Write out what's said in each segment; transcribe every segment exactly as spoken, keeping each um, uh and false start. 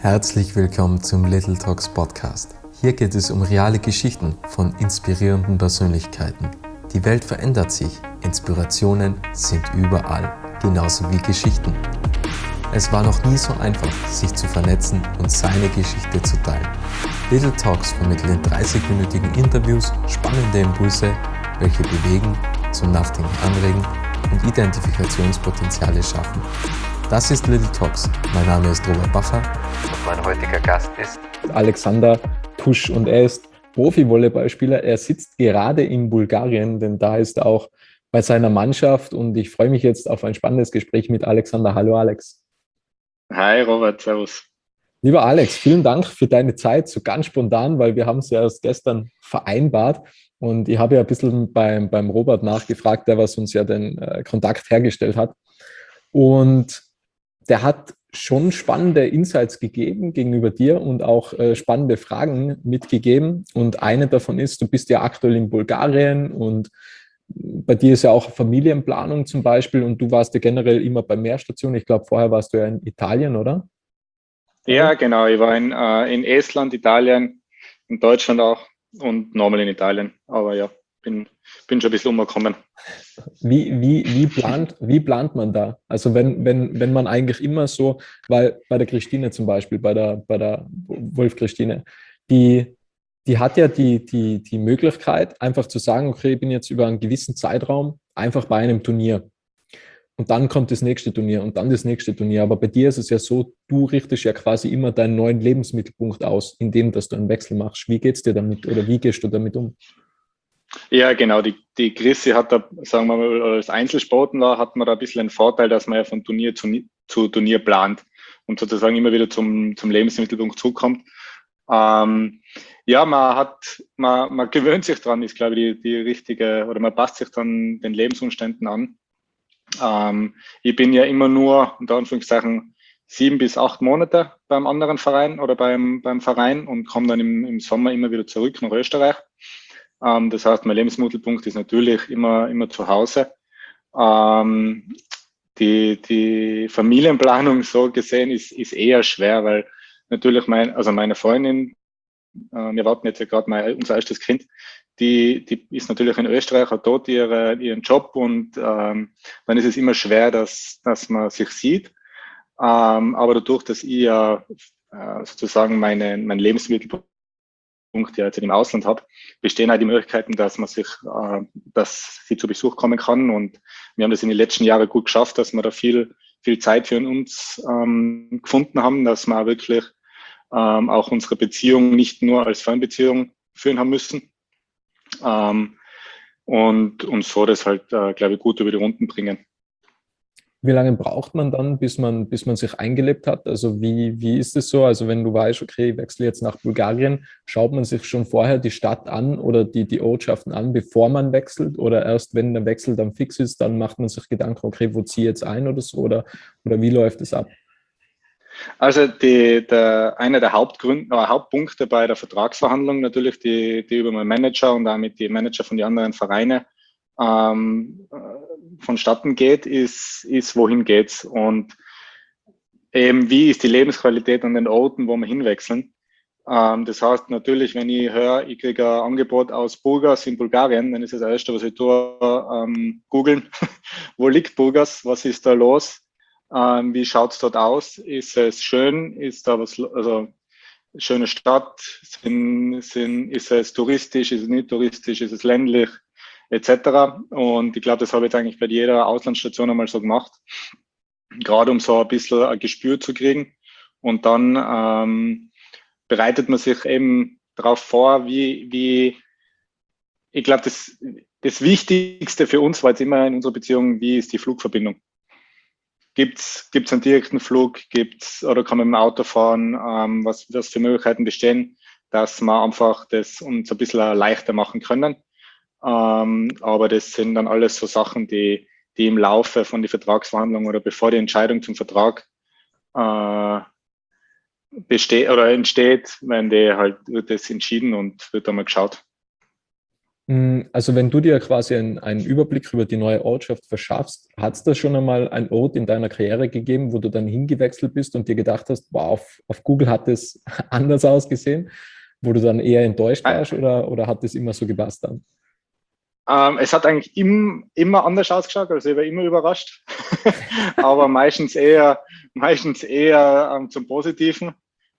Herzlich willkommen zum Little Talks Podcast. Hier geht es um reale Geschichten von inspirierenden Persönlichkeiten. Die Welt verändert sich, Inspirationen sind überall, genauso wie Geschichten. Es war noch nie so einfach, sich zu vernetzen und seine Geschichte zu teilen. Little Talks vermitteln in dreißig-minütigen Interviews spannende Impulse, welche bewegen, zum Nachdenken anregen und Identifikationspotenziale schaffen. Das ist Little Talks. Mein Name ist Robert Baffer und mein heutiger Gast ist Alexander Tusch und er ist Profi-Volleyballspieler. Er sitzt gerade in Bulgarien, denn da ist er auch bei seiner Mannschaft und ich freue mich jetzt auf ein spannendes Gespräch mit Alexander. Hallo Alex. Hi Robert, servus. Lieber Alex, vielen Dank für deine Zeit, so ganz spontan, weil wir haben es ja erst gestern vereinbart und ich habe ja ein bisschen beim, beim Robert nachgefragt, der was uns ja den äh, Kontakt hergestellt hat. Und der hat schon spannende Insights gegeben gegenüber dir und auch äh, spannende Fragen mitgegeben. Und eine davon ist, du bist ja aktuell in Bulgarien und bei dir ist ja auch Familienplanung zum Beispiel und du warst ja generell immer bei mehr Stationen. Ich glaube, vorher warst du ja in Italien, oder? Ja, genau. Ich war in, äh, in Estland, Italien, in Deutschland auch und nochmal in Italien. Aber ja, bin, bin schon ein bisschen umgekommen. Wie, wie, wie, plant, wie plant man da? Also wenn, wenn, wenn man eigentlich immer so, weil bei der Christine zum Beispiel, bei der, bei der Wolf-Christine, die, die hat ja die, die, die Möglichkeit, einfach zu sagen, okay, ich bin jetzt über einen gewissen Zeitraum einfach bei einem Turnier. Und dann kommt das nächste Turnier und dann das nächste Turnier. Aber bei dir ist es ja so, du richtest ja quasi immer deinen neuen Lebensmittelpunkt aus, indem dass du einen Wechsel machst. Wie geht's dir damit oder wie gehst du damit um? Ja, genau. Die, die Chrissy hat da, sagen wir mal, als Einzelsportler hat man da ein bisschen einen Vorteil, dass man ja von Turnier zu, zu Turnier plant und sozusagen immer wieder zum, zum Lebensmittelpunkt zukommt. Ähm, ja, man hat, man, man gewöhnt sich dran, ist glaube ich die, die richtige, oder man passt sich dann den Lebensumständen an. Ähm, ich bin ja immer nur, unter Anführungszeichen, sieben bis acht Monate beim anderen Verein oder beim, beim Verein und komme dann im, im Sommer immer wieder zurück nach Österreich. Ähm, das heißt, mein Lebensmittelpunkt ist natürlich immer, immer zu Hause. Ähm, die, die Familienplanung so gesehen ist, ist eher schwer, weil natürlich mein, also meine Freundin, äh, wir warten jetzt ja gerade mal unser erstes Kind, die, die ist natürlich in Österreich, hat dort ihre, ihren Job und ähm, dann ist es immer schwer, dass, dass man sich sieht. Ähm, aber dadurch, dass ich ja äh, sozusagen meine, mein Lebensmittelpunkt ja jetzt im Ausland habe, bestehen halt die Möglichkeiten, dass man sich, äh, dass sie zu Besuch kommen kann. Und wir haben das in den letzten Jahren gut geschafft, dass wir da viel, viel Zeit für uns ähm, gefunden haben, dass wir auch wirklich ähm, auch unsere Beziehung nicht nur als Fernbeziehung führen haben müssen. Ähm, und, und so das halt, äh, glaube ich, gut über die Runden bringen. Wie lange braucht man dann, bis man, bis man sich eingelebt hat? Also wie, wie ist es so? Also wenn du weißt, okay, ich wechsle jetzt nach Bulgarien, schaut man sich schon vorher die Stadt an oder die, die Ortschaften an, bevor man wechselt? Oder erst wenn der Wechsel dann fix ist, dann macht man sich Gedanken, okay, wo ziehe ich jetzt ein oder so? Oder, oder wie läuft es ab? Also die, der, einer der Hauptgründe, äh, Hauptpunkte bei der Vertragsverhandlung natürlich, die, die über meinen Manager und damit die Manager von den anderen Vereinen ähm, vonstatten geht, ist, ist, wohin geht's und eben wie ist die Lebensqualität an den Orten, wo wir hinwechseln. Ähm, das heißt natürlich, wenn ich höre, ich kriege ein Angebot aus Burgas in Bulgarien, dann ist das Erste, was ich tue, ähm, googeln, wo liegt Burgas, was ist da los, ähm, wie schaut's dort aus, ist es schön, ist da was, also schöne Stadt, sind, sind, ist es touristisch, ist es nicht touristisch, ist es ländlich, et cetera. Und ich glaube, das habe ich jetzt eigentlich bei jeder Auslandsstation einmal so gemacht, gerade um so ein bisschen ein Gespür zu kriegen. Und dann ähm, bereitet man sich eben darauf vor, wie, wie ich glaube, das, das Wichtigste für uns war jetzt immer in unserer Beziehung, wie ist die Flugverbindung? Gibt's gibt's einen direkten Flug? Gibt's oder kann man mit dem Auto fahren? Ähm, was, was für Möglichkeiten bestehen, dass wir einfach das uns ein bisschen leichter machen können? Ähm, aber das sind dann alles so Sachen, die, die im Laufe von den Vertragsverhandlungen oder bevor die Entscheidung zum Vertrag äh, besteht oder entsteht, wenn die halt wird das entschieden und wird einmal geschaut. Also wenn du dir quasi einen, einen Überblick über die neue Ortschaft verschaffst, hat es da schon einmal einen Ort in deiner Karriere gegeben, wo du dann hingewechselt bist und dir gedacht hast, wow, auf, auf Google hat es anders ausgesehen, wo du dann eher enttäuscht warst oder, oder hat es immer so gepasst dann? Ähm, es hat eigentlich im, immer anders ausgeschaut, also ich war immer überrascht, aber meistens eher, meistens eher ähm, zum Positiven,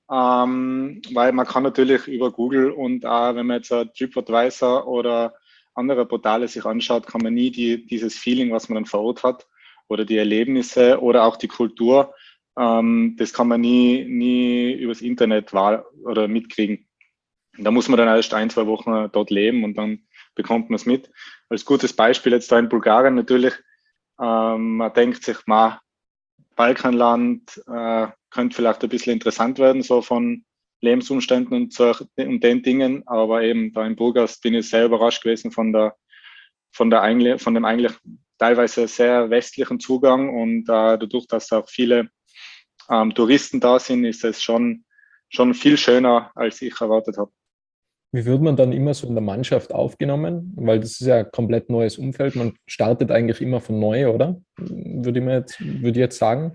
ähm, weil man kann natürlich über Google und auch wenn man jetzt ein TripAdvisor oder andere Portale sich anschaut, kann man nie die, dieses Feeling, was man dann vor Ort hat oder die Erlebnisse oder auch die Kultur, ähm, das kann man nie, nie übers Internet wahr oder mitkriegen. Da muss man dann erst ein, zwei Wochen dort leben und dann bekommt man es mit. Als gutes Beispiel jetzt da in Bulgarien natürlich, ähm, man denkt sich, ma, Balkanland äh, könnte vielleicht ein bisschen interessant werden, so von Lebensumständen und, so, und den Dingen, aber eben da in Burgas bin ich sehr überrascht gewesen von der, von der eigentlich, von dem eigentlich teilweise sehr westlichen Zugang und äh, dadurch, dass auch viele ähm, Touristen da sind, ist es schon, schon viel schöner, als ich erwartet habe. Wie wird man dann immer so in der Mannschaft aufgenommen? Weil das ist ja ein komplett neues Umfeld. Man startet eigentlich immer von neu, oder? Würde ich, mir jetzt, würde ich jetzt sagen.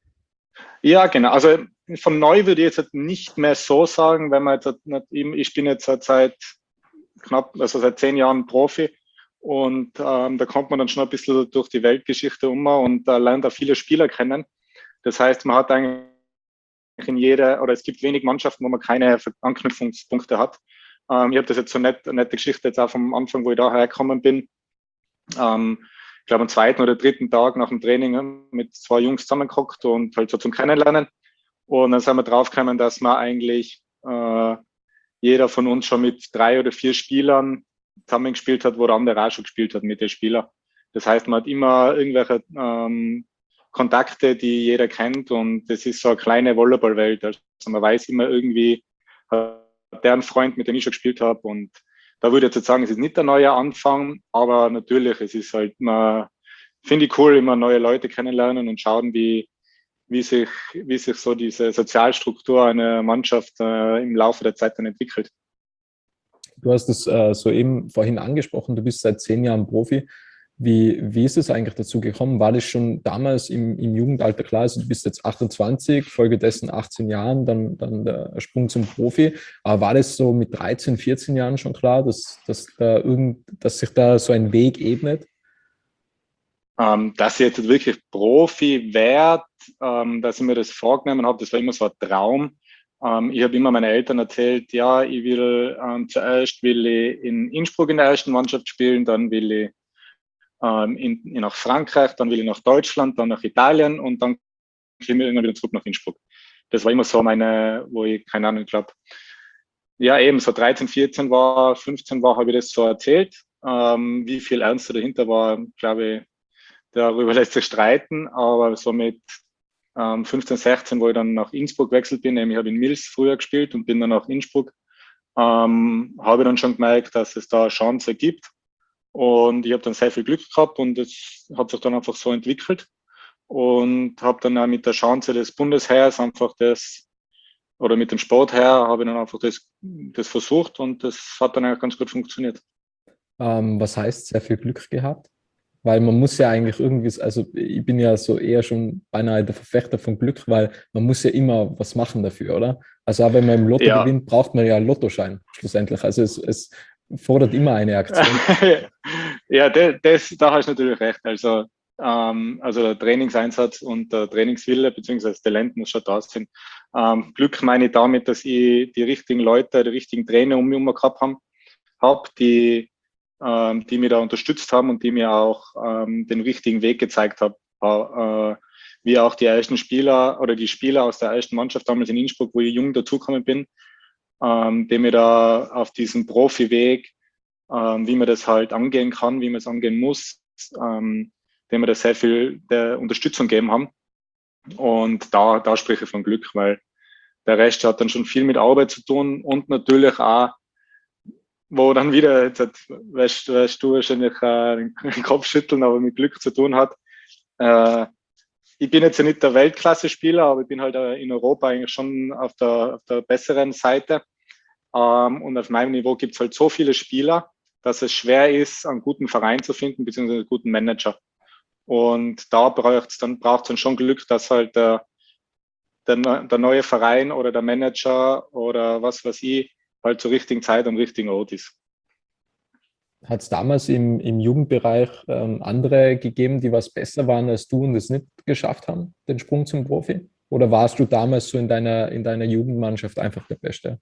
Ja, genau. Also von neu würde ich jetzt nicht mehr so sagen, wenn man jetzt nicht, ich bin jetzt seit knapp, also seit zehn Jahren Profi und ähm, da kommt man dann schon ein bisschen durch die Weltgeschichte um und äh, lernt da viele Spieler kennen. Das heißt, man hat eigentlich in jeder, oder es gibt wenig Mannschaften, wo man keine Anknüpfungspunkte hat. Ähm, ich habe das jetzt so nett, eine nette Geschichte jetzt auch vom Anfang, wo ich da hergekommen bin. Ähm, ich glaube, am zweiten oder dritten Tag nach dem Training mit zwei Jungs zusammengehockt und halt so zum Kennenlernen. Und dann sind wir draufgekommen, dass man eigentlich äh, jeder von uns schon mit drei oder vier Spielern zusammengespielt hat, wo der andere auch schon gespielt hat mit den Spielern. Das heißt, man hat immer irgendwelche ähm, Kontakte, die jeder kennt und das ist so eine kleine Volleyballwelt. Also man weiß immer irgendwie, äh, der ein Freund, mit dem ich schon gespielt habe und da würde ich jetzt sagen, es ist nicht der neue Anfang, aber natürlich, es ist halt immer, finde ich cool, immer neue Leute kennenlernen und schauen, wie, wie sich, wie sich so diese Sozialstruktur einer Mannschaft äh, im Laufe der Zeit dann entwickelt. Du hast es äh, soeben vorhin angesprochen, du bist seit zehn Jahren Profi. Wie, wie ist es eigentlich dazu gekommen? War das schon damals im, im Jugendalter klar? Also du bist jetzt achtundzwanzig, folgedessen achtzehn Jahren, dann, dann der Sprung zum Profi. Aber war das so mit dreizehn, vierzehn Jahren schon klar, dass, dass, da irgend, dass sich da so ein Weg ebnet? Ähm, dass ich jetzt wirklich Profi werde, ähm, dass ich mir das vorgenommen habe, das war immer so ein Traum. Ähm, ich habe immer meinen Eltern erzählt, ja, ich will ähm, zuerst will ich in Innsbruck in der ersten Mannschaft spielen, dann will ich ähm, in, in nach Frankreich, dann will ich nach Deutschland, dann nach Italien und dann komme ich irgendwann wieder zurück nach Innsbruck. Das war immer so meine, wo ich, keine Ahnung, ich glaube, ja eben so dreizehn, vierzehn war, fünfzehn war, habe ich das so erzählt. Ähm, wie viel ernster dahinter war, glaube ich, darüber lässt sich streiten, aber so mit ähm, fünfzehn, sechzehn, wo ich dann nach Innsbruck gewechselt bin, nämlich habe in Mils früher gespielt und bin dann nach Innsbruck, ähm, habe ich dann schon gemerkt, dass es da eine Chance gibt. Und ich habe dann sehr viel Glück gehabt und es hat sich dann einfach so entwickelt und habe dann auch mit der Chance des Bundesheers einfach das, oder mit dem Sportherr, habe ich dann einfach das, das versucht und das hat dann eigentlich ganz gut funktioniert. Ähm, was heißt sehr viel Glück gehabt? Weil man muss ja eigentlich irgendwie, also ich bin ja so eher schon beinahe der Verfechter von Glück, weil man muss ja immer was machen dafür, oder? Also auch wenn man im Lotto Ja. gewinnt, braucht man ja einen Lottoschein schlussendlich. Also es, es fordert immer eine Aktion. Ja, das, das, da hast du natürlich recht. Also, ähm, also der Trainingseinsatz und der Trainingswille bzw. das Talent muss schon da sein. Ähm, Glück meine ich damit, dass ich die richtigen Leute, die richtigen Trainer um mich herum gehabt habe, hab, die ähm, die mir da unterstützt haben und die mir auch ähm, den richtigen Weg gezeigt haben. Äh, wie auch die ersten Spieler oder die Spieler aus der ersten Mannschaft damals in Innsbruck, wo ich jung dazugekommen bin, ähm, die mir da auf diesem Profiweg, ähm, wie man das halt angehen kann, wie man es angehen muss, ähm, die mir da sehr viel der Unterstützung gegeben haben. Und da, da spreche ich von Glück, weil der Rest hat dann schon viel mit Arbeit zu tun und natürlich auch wo dann wieder, jetzt weißt, weißt du wahrscheinlich äh, den Kopf schütteln, aber mit Glück zu tun hat. Äh, ich bin jetzt ja nicht der Weltklasse-Spieler, aber ich bin halt äh, in Europa eigentlich schon auf der, auf der besseren Seite. Ähm, und auf meinem Niveau gibt es halt so viele Spieler, dass es schwer ist, einen guten Verein zu finden, beziehungsweise einen guten Manager. Und da braucht es dann, braucht's dann schon Glück, dass halt der, der, der neue Verein oder der Manager oder was weiß ich halt zur richtigen Zeit am richtigen Ort ist. Hat es damals im, im Jugendbereich ähm, andere gegeben, die was besser waren als du und es nicht geschafft haben, den Sprung zum Profi? Oder warst du damals so in deiner, in deiner Jugendmannschaft einfach der Beste?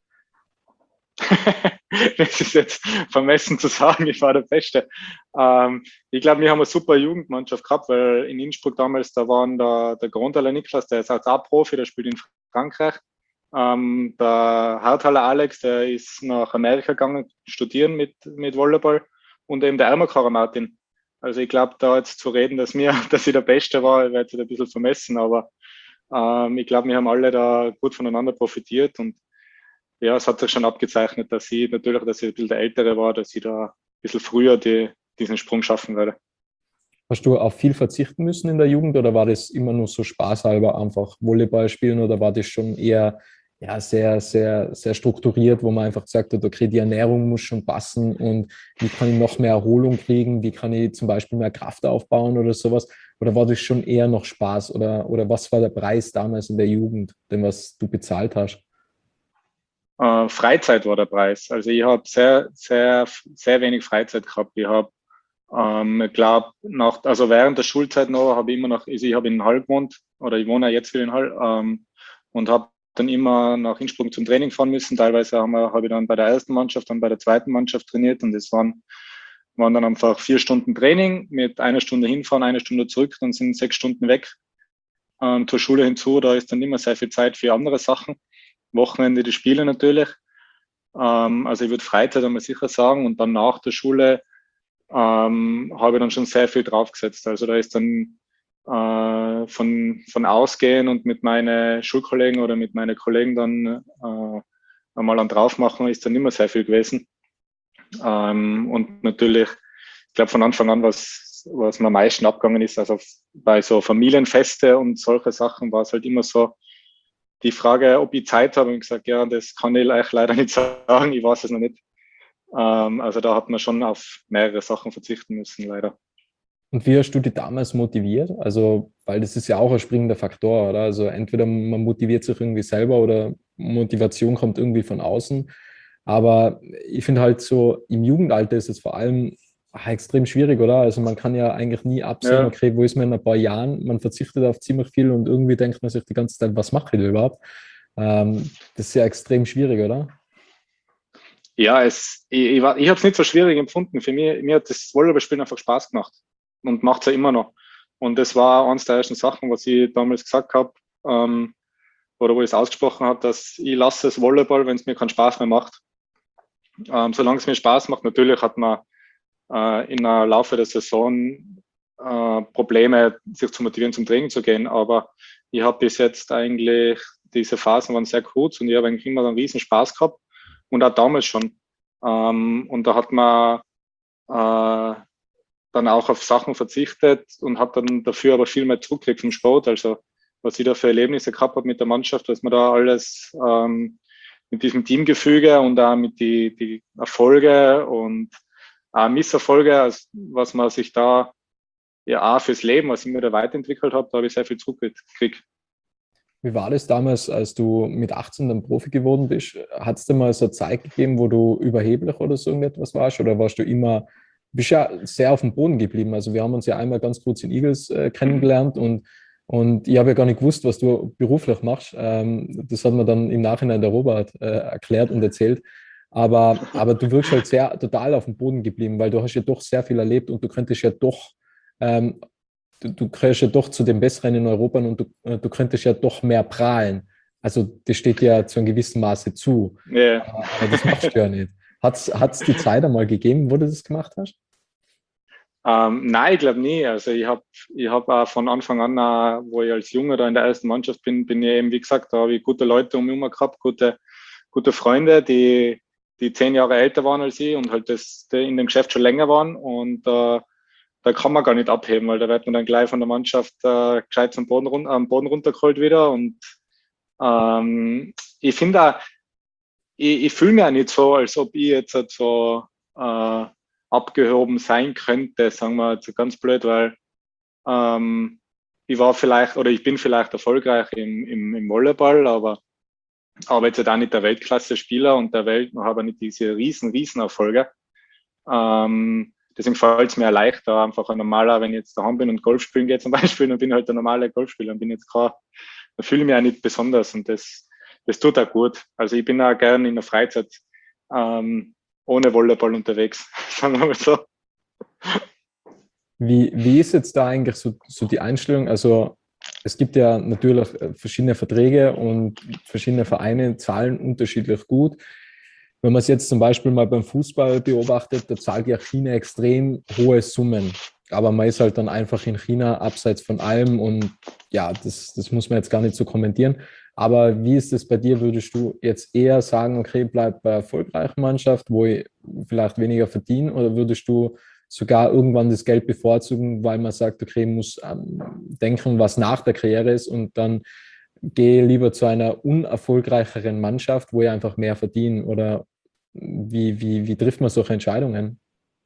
Das ist jetzt vermessen zu sagen, ich war der Beste. Ähm, ich glaube, wir haben eine super Jugendmannschaft gehabt, weil in Innsbruck damals, da waren der, der Grundaler Niklas, der ist auch Profi, der spielt in Frankreich. Ähm, der Harthaler Alex, der ist nach Amerika gegangen, studieren mit, mit Volleyball. Und eben der Ermakarer Martin. Also ich glaube, da jetzt zu reden, dass mir, dass ich der Beste war, wäre jetzt ein bisschen vermessen, aber ähm, ich glaube, wir haben alle da gut voneinander profitiert und ja, es hat sich schon abgezeichnet, dass ich natürlich, dass ich ein bisschen der Ältere war, dass ich da ein bisschen früher die, diesen Sprung schaffen werde. Hast du auf viel verzichten müssen in der Jugend oder war das immer nur so spaßhalber einfach Volleyball spielen oder war das schon eher ja, sehr, sehr, sehr strukturiert, wo man einfach gesagt hat, okay, die Ernährung muss schon passen und wie kann ich noch mehr Erholung kriegen, wie kann ich zum Beispiel mehr Kraft aufbauen oder sowas? Oder war das schon eher noch Spaß oder, oder was war der Preis damals in der Jugend, den was du bezahlt hast? Äh, Freizeit war der Preis. Also ich habe sehr, sehr, sehr wenig Freizeit gehabt. Ich habe, ähm, ich glaube, nach, also während der Schulzeit noch habe ich immer noch, also ich habe in Hall gewohnt oder ich wohne jetzt wieder in Hall ähm, und habe dann immer nach Innsbruck zum Training fahren müssen. Teilweise haben wir, habe ich dann bei der ersten Mannschaft, dann bei der zweiten Mannschaft trainiert und es waren, waren dann einfach vier Stunden Training mit einer Stunde hinfahren, eine Stunde zurück, dann sind sechs Stunden weg ähm, zur Schule hinzu. Da ist dann immer sehr viel Zeit für andere Sachen. Wochenende die Spiele natürlich. Ähm, also ich würde Freizeit einmal sicher sagen und dann nach der Schule ähm, habe ich dann schon sehr viel draufgesetzt. Also da ist dann äh, von, von Ausgehen und mit meinen Schulkollegen oder mit meinen Kollegen dann äh, einmal an draufmachen, ist dann immer sehr viel gewesen. Ähm, und natürlich, ich glaube von Anfang an, was, was mir am meisten abgegangen ist, also bei so Familienfeste und solche Sachen war es halt immer so, die Frage, ob ich Zeit habe, und ich gesagt, ja, das kann ich euch leider nicht sagen, ich weiß es noch nicht. Ähm, also da hat man schon auf mehrere Sachen verzichten müssen, leider. Und wie hast du dich damals motiviert? Also, weil das ist ja auch ein springender Faktor, oder? Also entweder man motiviert sich irgendwie selber oder Motivation kommt irgendwie von außen. Aber ich finde halt so, im Jugendalter ist es vor allem ach, extrem schwierig, oder? Also man kann ja eigentlich nie absehen, Ja, okay, wo ist man in ein paar Jahren? Man verzichtet auf ziemlich viel und irgendwie denkt man sich die ganze Zeit, was mache ich da überhaupt? Ähm, das ist ja extrem schwierig, oder? ja es, ich, ich, war- ich habe es nicht so schwierig empfunden. Für mich, mir hat das Volleyballspielen einfach Spaß gemacht und macht es ja immer noch. Und das war eines der ersten Sachen, was ich damals gesagt habe, ähm, oder wo ich es ausgesprochen habe, dass ich lasse das Volleyball, wenn es mir keinen Spaß mehr macht. Ähm, solange es mir Spaß macht, natürlich hat man äh, in der Laufe der Saison äh, Probleme, sich zu motivieren, zum Training zu gehen. Aber ich habe bis jetzt eigentlich, diese Phasen waren sehr kurz und ich habe eigentlich immer einen riesen Spaß gehabt und auch damals schon. Ähm, und da hat man äh, dann auch auf Sachen verzichtet und hat dann dafür aber viel mehr zurückgekriegt vom Sport. Also was ich da für Erlebnisse gehabt habe mit der Mannschaft, dass man da alles ähm, mit diesem Teamgefüge und auch mit die, die Erfolge und auch Misserfolge, also was man sich da ja auch fürs Leben, was ich mir da weiterentwickelt habe, da habe ich sehr viel zurückgekriegt. Wie war das damals, als du mit achtzehn dann Profi geworden bist? Hat es dir mal so eine Zeit gegeben, wo du überheblich oder so irgendetwas warst? Oder warst du immer, bist ja sehr auf dem Boden geblieben? Also wir haben uns ja einmal ganz kurz in Eagles äh, kennengelernt und, und ich habe ja gar nicht gewusst, was du beruflich machst. Ähm, das hat mir dann im Nachhinein der Robert äh, erklärt und erzählt. Aber, aber du wirkst halt sehr total auf dem Boden geblieben, weil du hast ja doch sehr viel erlebt und du könntest ja doch ähm, du, du gehörst ja doch zu den Besseren in Europa und du, äh, du könntest ja doch mehr prahlen. Also das steht ja zu einem gewissen Maße zu. Ja. Aber, aber das machst du ja nicht. Hat es die Zeit einmal gegeben, wo du das gemacht hast? Ähm, nein, ich glaube nie. Also ich habe ich hab auch von Anfang an, auch, wo ich als Junge da in der ersten Mannschaft bin, bin ich eben, wie gesagt, da habe ich gute Leute um mich herum gehabt, gute, gute Freunde, die, die zehn Jahre älter waren als ich und halt das, die in dem Geschäft schon länger waren. Und äh, da kann man gar nicht abheben, weil da wird man dann gleich von der Mannschaft äh, gescheit zum Boden, run am Boden runtergeholt wieder. Und ähm, ich finde auch, ich, ich fühle mich auch nicht so, als ob ich jetzt halt so äh, abgehoben sein könnte, sagen wir jetzt ganz blöd, weil ähm, ich war vielleicht oder ich bin vielleicht erfolgreich im, im, im Volleyball, aber aber jetzt auch nicht der Weltklasse-Spieler und der Welt, habe nicht diese riesen, riesen Erfolge. Ähm, deswegen fällt es mir leichter, einfach ein normaler, wenn ich jetzt daheim bin und Golf spielen gehe zum Beispiel, dann bin ich halt ein normaler Golfspieler und bin jetzt kein, da fühle ich mich auch nicht besonders und das, das tut auch gut. Also ich bin auch gerne in der Freizeit ähm, ohne Volleyball unterwegs, sagen wir mal so. Wie, wie ist jetzt da eigentlich so, so die Einstellung? Also es gibt ja natürlich verschiedene Verträge und verschiedene Vereine zahlen unterschiedlich gut. Wenn man es jetzt zum Beispiel mal beim Fußball beobachtet, da zahlt ja China extrem hohe Summen. Aber man ist halt dann einfach in China abseits von allem und ja, das, das muss man jetzt gar nicht so kommentieren. Aber wie ist es bei dir? Würdest du jetzt eher sagen, okay, bleib bei einer erfolgreichen Mannschaft, wo ich vielleicht weniger verdiene, oder würdest du sogar irgendwann das Geld bevorzugen, weil man sagt, okay, ich muss ähm, denken, was nach der Karriere ist und dann gehe lieber zu einer unerfolgreicheren Mannschaft, wo ich einfach mehr verdiene? Oder wie, wie, wie trifft man solche Entscheidungen?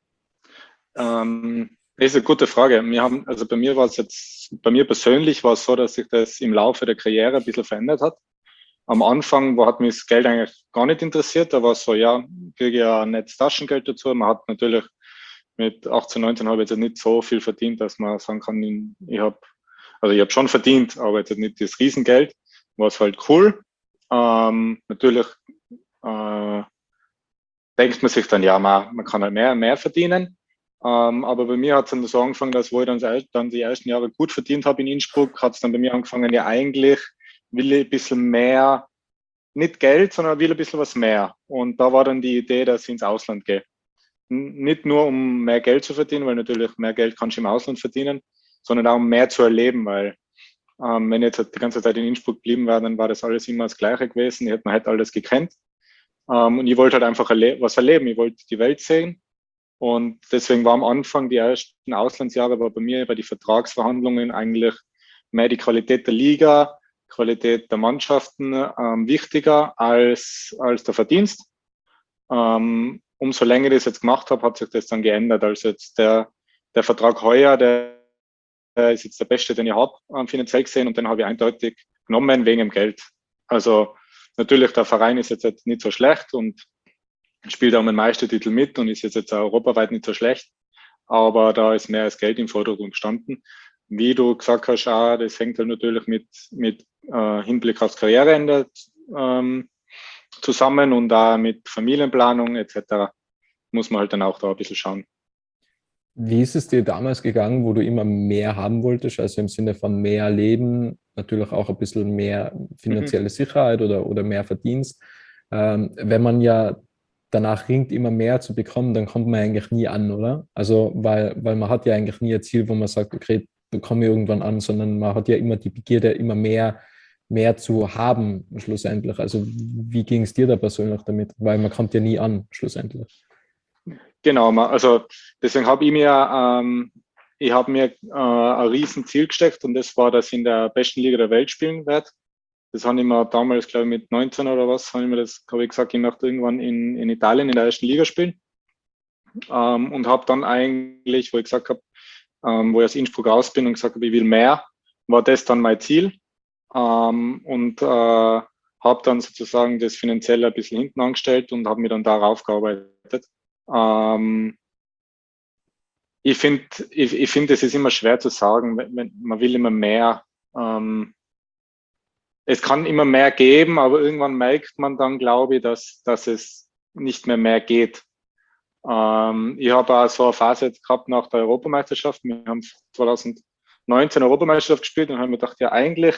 Ähm, das ist eine gute Frage. Wir haben, also bei mir war es jetzt, bei mir persönlich war es so, dass sich das im Laufe der Karriere ein bisschen verändert hat. Am Anfang wo hat mich das Geld eigentlich gar nicht interessiert. Da war es so, ja, kriege ja ein nettes Taschengeld dazu. Man hat natürlich mit achtzehn, neunzehn habe ich jetzt nicht so viel verdient, dass man sagen kann, ich habe, also ich habe schon verdient, aber jetzt nicht das Riesengeld. War es halt cool. Ähm, natürlich äh, denkt man sich dann, ja, man, man kann halt mehr, mehr verdienen. Ähm, aber bei mir hat es dann so angefangen, dass wo ich dann, dann die ersten Jahre gut verdient habe in Innsbruck, hat es dann bei mir angefangen, ja eigentlich will ich ein bisschen mehr, nicht Geld, sondern will ein bisschen was mehr. Und da war dann die Idee, dass ich ins Ausland gehe. Nicht nur um mehr Geld zu verdienen, weil natürlich mehr Geld kannst du im Ausland verdienen, sondern auch um mehr zu erleben, weil ähm, wenn ich jetzt die ganze Zeit in Innsbruck geblieben wäre, dann war das alles immer das Gleiche gewesen. Ich hätte man halt alles gekannt. Ähm, und ich wollte halt einfach erle- was erleben. Ich wollte die Welt sehen. Und deswegen war am Anfang, die ersten Auslandsjahre, war bei mir bei den Vertragsverhandlungen eigentlich mehr die Qualität der Liga, Qualität der Mannschaften ähm, wichtiger als, als der Verdienst. Ähm, umso länger ich das jetzt gemacht habe, hat sich das dann geändert. Also jetzt der, der Vertrag heuer, der, der ist jetzt der beste, den ich habe, ähm, finanziell gesehen, und den habe ich eindeutig genommen wegen dem Geld. Also natürlich, der Verein ist jetzt nicht so schlecht und spielt auch mit Meistertitel mit und ist jetzt, jetzt auch europaweit nicht so schlecht, aber da ist mehr als Geld im Vordergrund gestanden. Wie du gesagt hast, auch, das hängt halt natürlich mit, mit äh, Hinblick aufs Karriereende ähm, zusammen und da mit Familienplanung et cetera muss man halt dann auch da ein bisschen schauen. Wie ist es dir damals gegangen, wo du immer mehr haben wolltest, also im Sinne von mehr Leben, natürlich auch ein bisschen mehr finanzielle mhm. Sicherheit oder, oder mehr Verdienst? Ähm, wenn man ja danach ringt, immer mehr zu bekommen, dann kommt man eigentlich nie an, oder? Also, weil, weil man hat ja eigentlich nie ein Ziel, wo man sagt, okay, da komme ich irgendwann an, sondern man hat ja immer die Begierde, immer mehr mehr zu haben, schlussendlich. Also wie ging es dir da persönlich damit? Weil man kommt ja nie an, schlussendlich. Genau, also deswegen habe ich mir, ähm, ich habe mir äh, ein riesen Ziel gesteckt, und das war, dass ich in der besten Liga der Welt spielen werde. Das habe ich mir damals, glaube ich, mit neunzehn oder was, habe ich mir das, habe ich gesagt, ich möchte irgendwann in, in Italien in der ersten Liga spielen. Ähm, und habe dann eigentlich, wo ich gesagt habe, ähm, wo ich aus Innsbruck raus bin und gesagt habe, ich will mehr, war das dann mein Ziel. Ähm, und äh, habe dann sozusagen das finanziell ein bisschen hinten angestellt und habe mir dann darauf gearbeitet. Ähm, ich finde, ich, ich finde, es ist immer schwer zu sagen, wenn, man will immer mehr. Ähm, es kann immer mehr geben, aber irgendwann merkt man dann, glaube ich, dass, dass es nicht mehr mehr geht. Ähm, ich habe auch so eine Phase jetzt gehabt nach der Europameisterschaft. Wir haben zwanzig neunzehn Europameisterschaft gespielt und haben mir gedacht, ja, eigentlich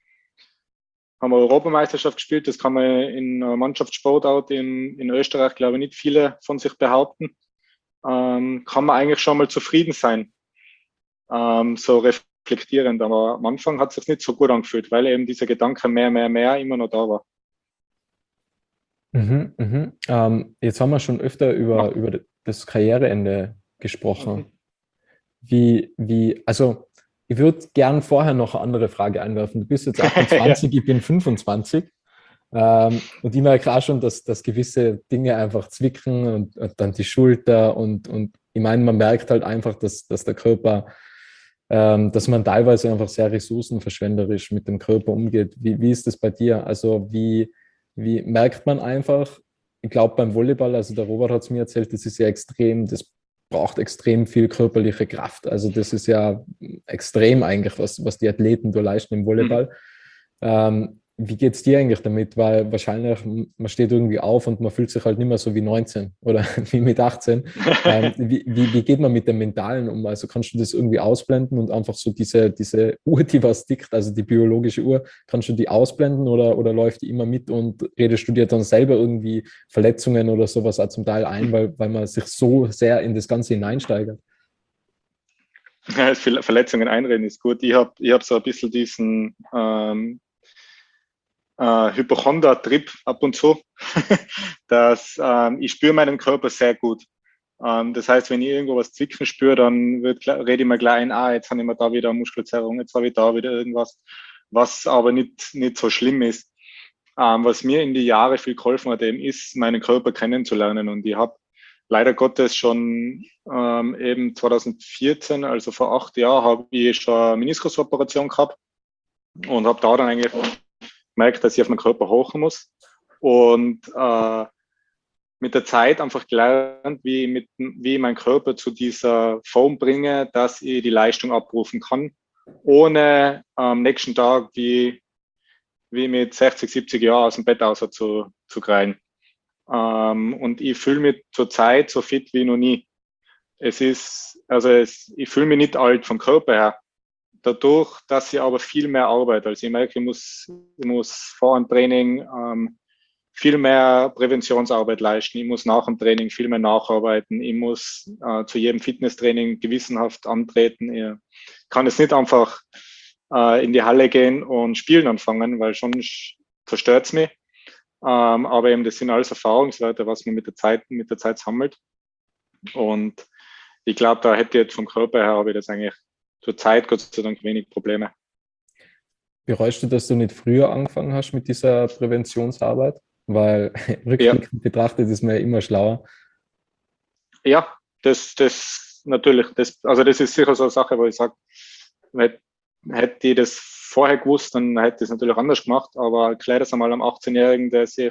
haben wir Europameisterschaft gespielt. Das kann man in einer Mannschaftssportart in, in Österreich, glaube ich, nicht viele von sich behaupten. Ähm, kann man eigentlich schon mal zufrieden sein, ähm, so reflektierend. Aber am Anfang hat es sich nicht so gut angefühlt, weil eben dieser Gedanke mehr, mehr, mehr immer noch da war. Mhm, mhm. Ähm, jetzt haben wir schon öfter über, ja. über das Karriereende gesprochen. Mhm. Wie, wie, also ich würde gern vorher noch eine andere Frage einwerfen. Du bist jetzt achtundzwanzig, ja. Ich bin fünfundzwanzig. Ähm, und ich merke auch schon, dass, dass gewisse Dinge einfach zwicken und, und dann die Schulter und, und ich meine, man merkt halt einfach, dass, dass der Körper, ähm, dass man teilweise einfach sehr ressourcenverschwenderisch mit dem Körper umgeht. Wie, wie ist das bei dir? Also wie, wie merkt man einfach, ich glaube beim Volleyball, also der Robert hat es mir erzählt, das ist ja extrem, das braucht extrem viel körperliche Kraft. Also das ist ja extrem eigentlich, was, was die Athleten da leisten im Volleyball. Mhm. Ähm, wie geht es dir eigentlich damit? Weil wahrscheinlich, man steht irgendwie auf und man fühlt sich halt nicht mehr so wie neunzehn oder wie mit achtzehn. Ähm, wie, wie, wie geht man mit dem Mentalen um? Also kannst du das irgendwie ausblenden und einfach so diese, diese Uhr, die was tickt, also die biologische Uhr, kannst du die ausblenden oder, oder läuft die immer mit und redest du dir dann selber irgendwie Verletzungen oder sowas auch zum Teil ein, weil, weil man sich so sehr in das Ganze hineinsteigert? Ja, Verletzungen einreden ist gut. Ich habe ich hab so ein bisschen diesen ähm, äh, Hypochonder-Trip ab und zu, dass ähm, ich spüre meinen Körper sehr gut. Ähm, das heißt, wenn ich irgendwo was zwicken spüre, dann wird, rede ich mir gleich ein, ah, jetzt habe ich mir da wieder eine Muskelzerrung, jetzt habe ich da wieder irgendwas, was aber nicht, nicht so schlimm ist. Ähm, was mir in die Jahre viel geholfen hat, eben ist, meinen Körper kennenzulernen. Und ich habe leider Gottes schon ähm, eben zwanzig vierzehn, also vor acht Jahren, habe ich schon eine Meniskusoperation gehabt und habe da dann eigentlich gemerkt, dass ich auf meinen Körper hochen muss. Und äh, mit der Zeit einfach gelernt, wie ich, mit, wie ich meinen Körper zu dieser Form bringe, dass ich die Leistung abrufen kann, ohne am nächsten Tag wie, wie mit sechzig, siebzig Jahren aus dem Bett aus zu, zu kreien. Ähm, und ich fühle mich zurzeit so fit wie noch nie. Es ist, also es, ich fühle mich nicht alt vom Körper her. Dadurch, dass ich aber viel mehr arbeite. Also ich merke, ich muss, ich muss vor dem Training ähm, viel mehr Präventionsarbeit leisten. Ich muss nach dem Training viel mehr nacharbeiten. Ich muss äh, zu jedem Fitnesstraining gewissenhaft antreten. Ich kann jetzt nicht einfach äh, in die Halle gehen und spielen anfangen, weil sonst zerstört es mich. Ähm, aber eben, das sind alles Erfahrungswerte, was man mit der Zeit, mit der Zeit sammelt. Und ich glaube, da hätte ich jetzt vom Körper her, habe ich das eigentlich zur Zeit Gott sei Dank wenig Probleme. Bereust du, dass du nicht früher angefangen hast mit dieser Präventionsarbeit? Weil rückblickend ja. betrachtet ist man ja immer schlauer. Ja, das, das natürlich, das, also das ist sicher so eine Sache, wo ich sage, hätte ich das vorher gewusst, dann hätte ich es natürlich anders gemacht, aber gleich das einmal am achtzehnjährigen, der sich,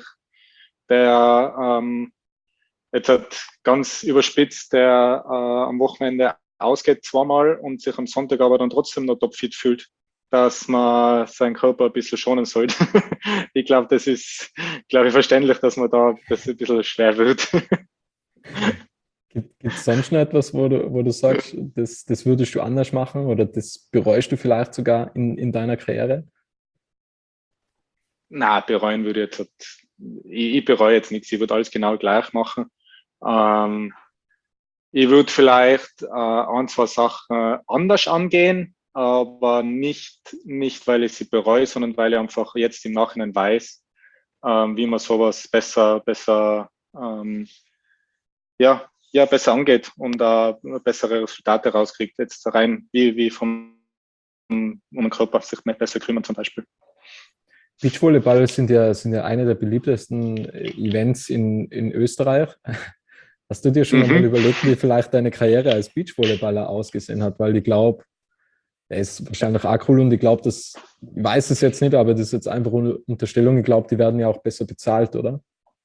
der ähm, jetzt hat ganz überspitzt, der äh, am Wochenende ausgeht zweimal und sich am Sonntag aber dann trotzdem noch topfit fühlt, dass man seinen Körper ein bisschen schonen sollte. Ich glaube, das ist, glaube ich, verständlich, dass man da das ein bisschen schwer wird. Gibt es sonst noch etwas, wo du, wo du sagst, das, das würdest du anders machen oder das bereust du vielleicht sogar in, in deiner Karriere? Na, bereuen würde ich jetzt, ich, ich bereue jetzt nichts, ich würde alles genau gleich machen. Ähm, ich würde vielleicht äh, ein, zwei Sachen anders angehen, aber nicht, nicht, weil ich sie bereue, sondern weil ich einfach jetzt im Nachhinein weiß, ähm, wie man sowas besser, besser, ähm, ja, ja, besser angeht und da äh, bessere Resultate rauskriegt. Jetzt rein, wie, wie vom, um den Körper sich besser kümmern zum Beispiel. Beachvolleyball sind ja, sind ja eine der beliebtesten Events in, in Österreich. Hast du dir schon mhm. einmal überlegt, wie vielleicht deine Karriere als Beachvolleyballer ausgesehen hat? Weil ich glaube, er ist wahrscheinlich auch cool und ich glaube, das, ich weiß es jetzt nicht, aber das ist jetzt einfach eine Unterstellung. Ich glaube, die werden ja auch besser bezahlt, oder?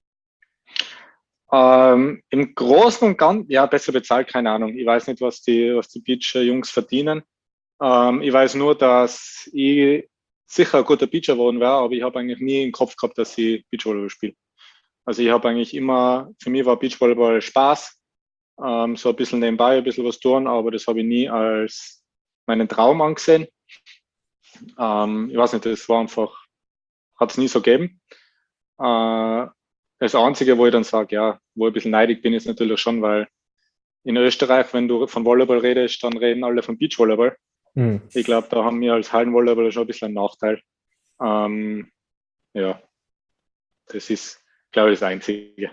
Ähm, Im Großen und Ganzen, ja, besser bezahlt, keine Ahnung. Ich weiß nicht, was die, was die Beach-Jungs verdienen. Ähm, ich weiß nur, dass ich sicher ein guter Beacher geworden wäre, aber ich habe eigentlich nie im Kopf gehabt, dass ich Beachvolleyball spiele. Also ich habe eigentlich immer, für mich war Beachvolleyball Spaß, ähm, so ein bisschen nebenbei, ein bisschen was tun, aber das habe ich nie als meinen Traum angesehen. Ähm, ich weiß nicht, das war einfach, hat es nie so gegeben. Äh, das Einzige, wo ich dann sage, ja, wo ich ein bisschen neidig bin, ist natürlich schon, weil in Österreich, wenn du von Volleyball redest, dann reden alle von Beachvolleyball. Mhm. Ich glaube, da haben wir als Hallenvolleyballer schon ein bisschen einen Nachteil. Ähm, ja, das ist, glaube ich, das Einzige.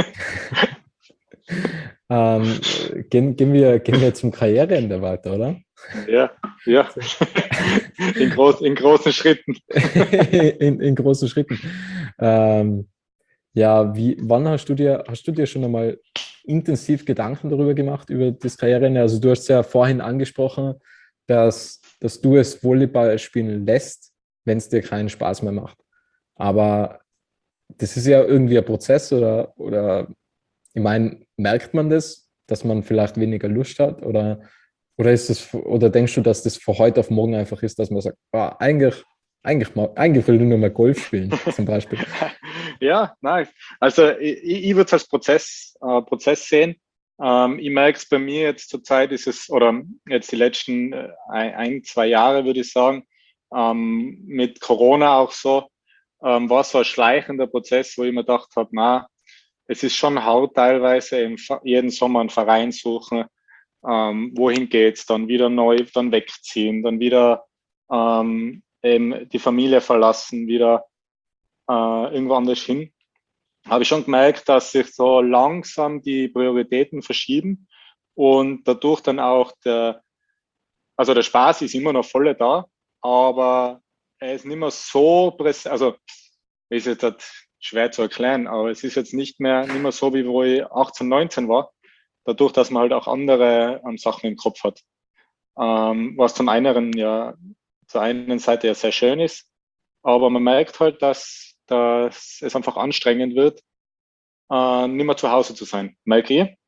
ähm, gehen, gehen, wir, gehen wir zum Karriereende weiter, oder? Ja, ja. In, groß, in großen Schritten. in, in großen Schritten. Ähm, ja, wie, wann hast du dir, hast du dir schon einmal intensiv Gedanken darüber gemacht, über das Karriereende? Also du hast ja vorhin angesprochen, dass, dass du es Volleyball spielen lässt, wenn es dir keinen Spaß mehr macht. Aber das ist ja irgendwie ein Prozess oder, oder ich meine, merkt man das, dass man vielleicht weniger Lust hat? Oder, oder ist es, oder denkst du, dass das von heute auf morgen einfach ist, dass man sagt, ah, eigentlich, eigentlich, mal, eigentlich will ich nur mal Golf spielen, zum Beispiel? Ja, nein. Also ich, ich würde es als Prozess, äh, Prozess sehen. Ähm, ich merke es bei mir jetzt zur Zeit, ist es, oder jetzt die letzten äh, ein, zwei Jahre, würde ich sagen, ähm, mit Corona auch so, ähm, war so ein schleichender Prozess, wo ich mir gedacht habe, na, es ist schon hart teilweise, im, jeden Sommer einen Verein suchen, ähm, wohin geht's, dann wieder neu, dann wegziehen, dann wieder ähm, eben die Familie verlassen, wieder äh, irgendwo anders hin. Habe ich schon gemerkt, dass sich so langsam die Prioritäten verschieben und dadurch dann auch der, also der Spaß ist immer noch voll da, aber er ist nicht mehr so präsent, also ist jetzt halt schwer zu erklären, aber es ist jetzt nicht mehr, nicht mehr so, wie wo ich achtzehn, neunzehn war, dadurch, dass man halt auch andere ähm, Sachen im Kopf hat. Ähm, was zum einen ja, zur einen Seite ja sehr schön ist, aber man merkt halt, dass, dass es einfach anstrengend wird, äh, nicht mehr zu Hause zu sein, merke ich.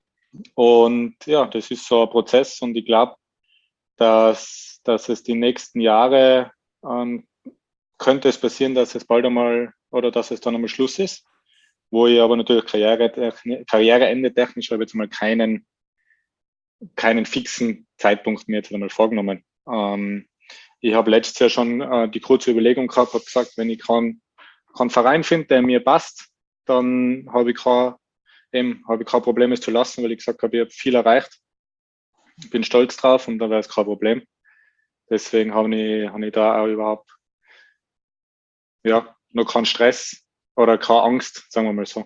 Und ja, das ist so ein Prozess und ich glaube, dass, dass es die nächsten Jahre ähm, könnte es passieren, dass es bald einmal oder dass es dann einmal Schluss ist, wo ich aber natürlich Karriere, Karriereende technisch habe jetzt mal keinen, keinen fixen Zeitpunkt mir jetzt einmal vorgenommen. Ähm, ich habe letztes Jahr schon äh, die kurze Überlegung gehabt, habe gesagt, wenn ich keinen keinen Verein finde, der mir passt, dann habe ich kein, eben, habe ich kein Problem, es zu lassen, weil ich gesagt habe, ich habe viel erreicht. Ich bin stolz drauf und da wäre es kein Problem. Deswegen habe ich, habe ich da auch überhaupt ja, noch keinen Stress oder keine Angst, sagen wir mal so.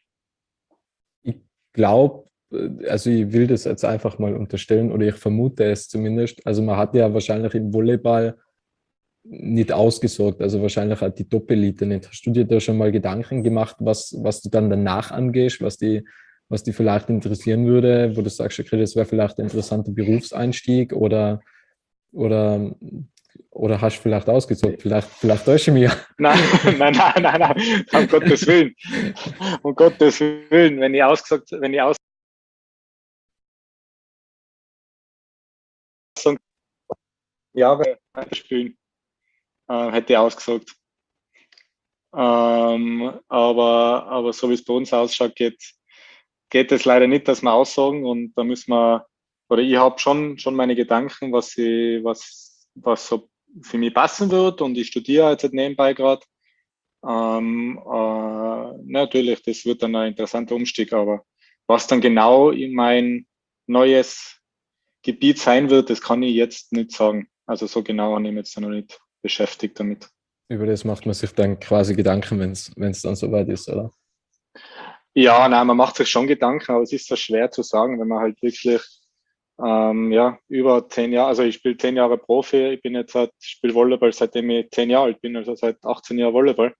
Ich glaube, also ich will das jetzt einfach mal unterstellen oder ich vermute es zumindest. Also man hat ja wahrscheinlich im Volleyball nicht ausgesorgt, also wahrscheinlich auch die Top-Elite nicht. Hast du dir da schon mal Gedanken gemacht, was, was du dann danach angehst, was die, was die vielleicht interessieren würde, wo du sagst, okay, das wäre vielleicht ein interessanter Berufseinstieg oder, oder, oder hast du vielleicht ausgesorgt? Vielleicht, vielleicht täusche ich mich. Nein, nein, nein, nein, nein, um Gottes Willen. Um Gottes Willen, wenn ich ausgesagt, wenn ich aus Jahre spielen, äh, hätte ich ausgesagt. Ähm, aber, aber so wie es bei uns ausschaut, geht, geht es leider nicht, dass wir aussagen und da müssen wir, oder ich habe schon, schon meine Gedanken, was ich, was, was so für mich passen wird und ich studiere jetzt nebenbei gerade. Ähm, äh, natürlich, das wird dann ein interessanter Umstieg, aber was dann genau in mein neues Gebiet sein wird, das kann ich jetzt nicht sagen. Also so genau habe ich mich jetzt noch nicht beschäftigt damit. Über das macht man sich dann quasi Gedanken, wenn es wenn es dann soweit ist, oder? Ja, nein, man macht sich schon Gedanken, aber es ist so schwer zu sagen, wenn man halt wirklich ähm, ja, über zehn Jahre, also ich spiele zehn Jahre Profi, ich bin jetzt seit, spiele Volleyball, seitdem ich zehn Jahre alt bin, also seit achtzehn Jahren Volleyball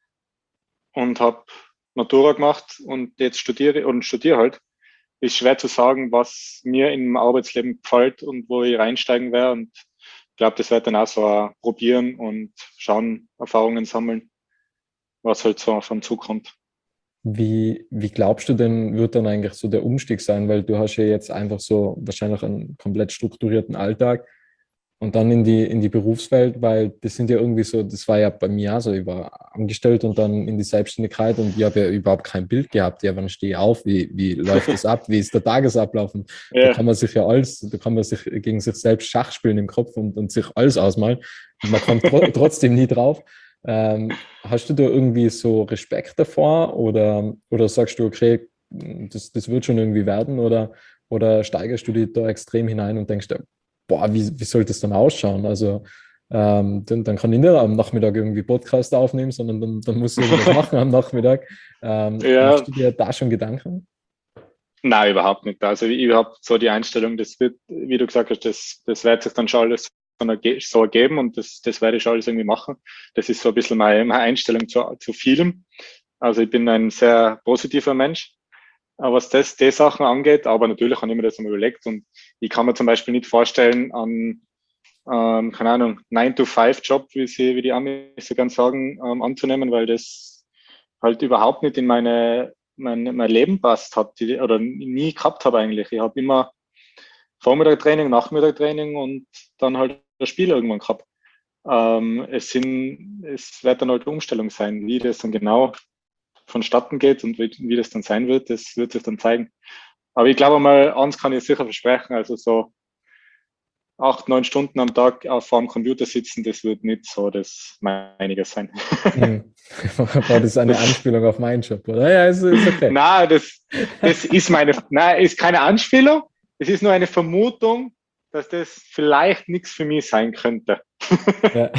und habe Matura gemacht und jetzt studiere und studiere halt. Ist schwer zu sagen, was mir im Arbeitsleben gefällt und wo ich reinsteigen werde. Und ich glaube, das wird dann auch so ein probieren und schauen, Erfahrungen sammeln, was halt so auf einen zukommt. Wie, wie glaubst du denn, wird dann eigentlich so der Umstieg sein? Weil du hast ja jetzt einfach so wahrscheinlich einen komplett strukturierten Alltag und dann in die, in die Berufswelt, weil das sind ja irgendwie so, das war ja bei mir auch so, ich war angestellt und dann in die Selbstständigkeit und ich habe ja überhaupt kein Bild gehabt. Ja, wann stehe ich auf? Wie, wie läuft das ab? Wie ist der Tagesablauf? Und da kann Ja, man sich ja alles, da kann man sich gegen sich selbst Schach spielen im Kopf und, und sich alles ausmalen. Und man kommt tro trotzdem nie drauf. Ähm, hast du da irgendwie so Respekt davor oder, oder sagst du, okay, das, das wird schon irgendwie werden oder, oder steigerst du dich da extrem hinein und denkst, boah, wie, wie soll das dann ausschauen? Also ähm, dann, dann kann ich nicht am Nachmittag irgendwie Podcast aufnehmen, sondern dann, dann muss ich irgendwas machen am Nachmittag. Ähm, ja, machst du dir da schon Gedanken? nein, überhaupt nicht. Also ich habe so die Einstellung, das wird, wie du gesagt hast, das, das wird sich dann schon alles so ergeben und das, das werde ich schon alles irgendwie machen. Das ist so ein bisschen meine, meine Einstellung zu, zu vielem. Also ich bin ein sehr positiver Mensch. was das, die Sachen angeht. Aber natürlich habe ich mir das einmal überlegt und ich kann mir zum Beispiel nicht vorstellen, an, ähm, keine Ahnung, nine to five Job, wie sie, wie die Amis so ganz sagen, ähm, anzunehmen, weil das halt überhaupt nicht in meine, mein, mein Leben passt hat, die, oder nie gehabt habe eigentlich. Ich habe immer Vormittagtraining, Nachmittagtraining und dann halt das Spiel irgendwann gehabt. Ähm, es sind, es wird dann halt eine Umstellung sein, wie das dann genau vonstatten geht und wie, wie das dann sein wird, das wird sich dann zeigen. Aber ich glaube mal, eins kann ich sicher versprechen, also so acht, neun Stunden am Tag vor dem Computer sitzen, das wird nicht so das meinige sein. Hm. War das eine Anspielung auf meinen Job, oder? Ja, ist, ist okay. Nein, das, das ist meine, nein, ist keine Anspielung. Es ist nur eine Vermutung, dass das vielleicht nichts für mich sein könnte. Ja.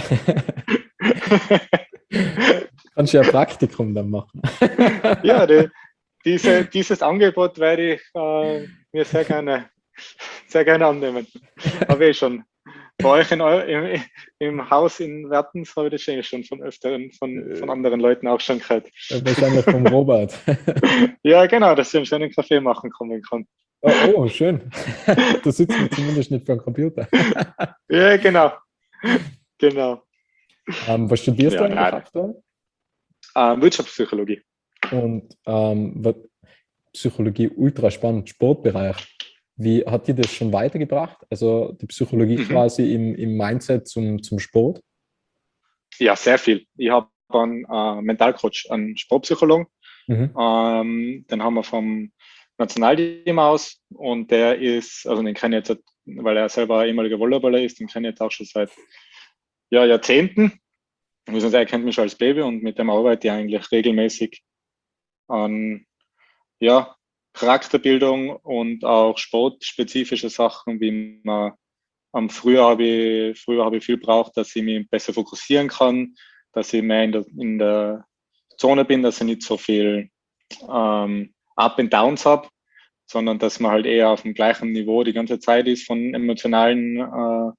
Kannst du ja ein Praktikum dann machen. Ja, die, diese, dieses Angebot werde ich äh, mir sehr gerne, sehr gerne annehmen. Habe ich schon. Bei euch in eu, im, im Haus in Wertens habe ich das schon von öfteren, von, von anderen Leuten auch schon gehört. Wahrscheinlich vom Robert. Ja, genau, dass ich einen schönen Kaffee machen kommen kann. Oh, oh, schön. Da sitzt man zumindest nicht vor dem Computer. Ja, genau. Genau. Ähm, was studierst Ja, du eigentlich nein. aktuell? Ähm, Wirtschaftspsychologie. Und ähm, was- Psychologie ultra spannend, Sportbereich. Wie hat dir das schon weitergebracht? Also die Psychologie Mhm. quasi im, im Mindset zum, zum Sport? Ja, sehr viel. Ich habe einen äh, Mentalcoach, einen Sportpsychologen. Mhm. Ähm, den haben wir vom Nationalteam aus und der ist, also den kenne ich jetzt, weil er selber ehemaliger Volleyballer ist, den kenne ich jetzt auch schon seit ja, Jahrzehnten. Also er kennt mich schon als Baby und mit dem arbeite ich eigentlich regelmäßig an ja, Charakterbildung und auch sportspezifische Sachen, wie man am früher habe ich, früher habe ich viel gebraucht, dass ich mich besser fokussieren kann, dass ich mehr in der, in der Zone bin, dass ich nicht so viel ähm, Up and Downs habe, sondern dass man halt eher auf dem gleichen Niveau die ganze Zeit ist von emotionalen, äh,